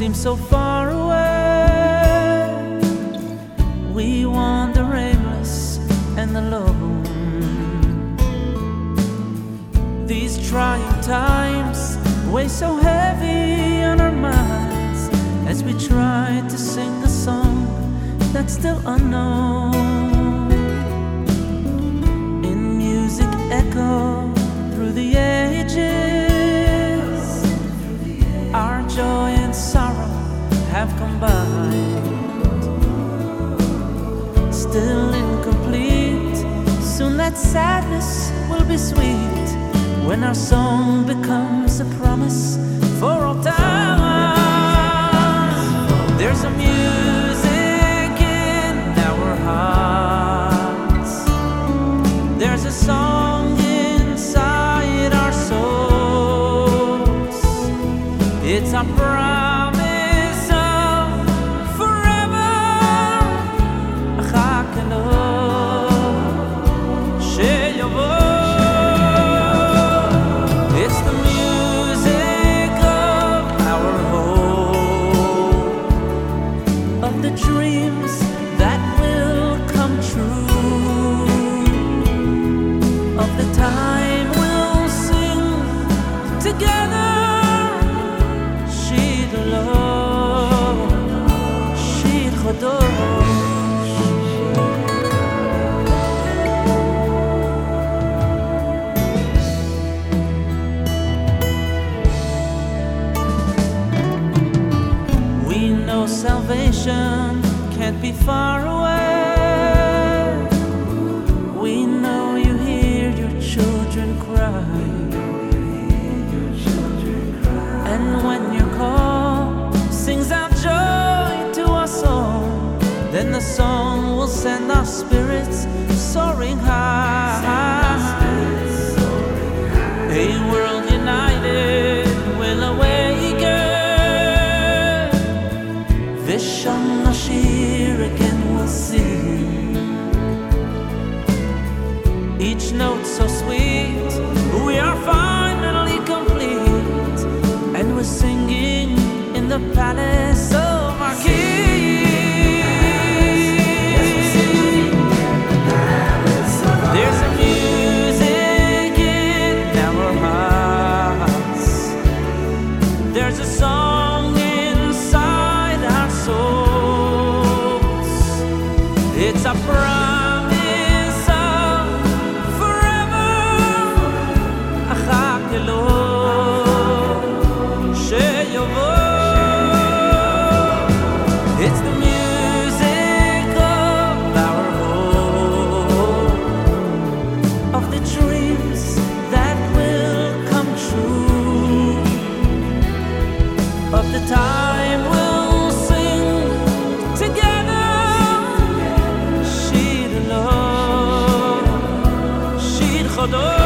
seems so far away. We wander aimless and alone. These trying times weigh so heavy on our minds as we try to sing a song that's still unknown. In music echo through the ages, our joy and sorrow have combined. Still incomplete, soon that sadness will be sweet when our song becomes a promise for all time. There's a music in our hearts, there's a song inside our souls. It's our promise of forever. Achakelo sheyovo. It's the music of our hope, of the dreams that will come true, of the time we'll sing together. Shir lo, shir chodosh. We know salvation can't be far away. We know you hear your children cry. And when your call sings out joy to us all, then the song will send our spirits soaring high. A world united will awaken. Visham Nashir again we'll sing. Each note so sweet, we are finally complete, and we're singing in the palace of our King. There's a music in our hearts, there's a song inside our souls. It's a promise of forever. Achakelo sheyovo. It's the music of our hope, of the dreams that will come true, of the time we'll sing together. Shir lo, shir chodosh.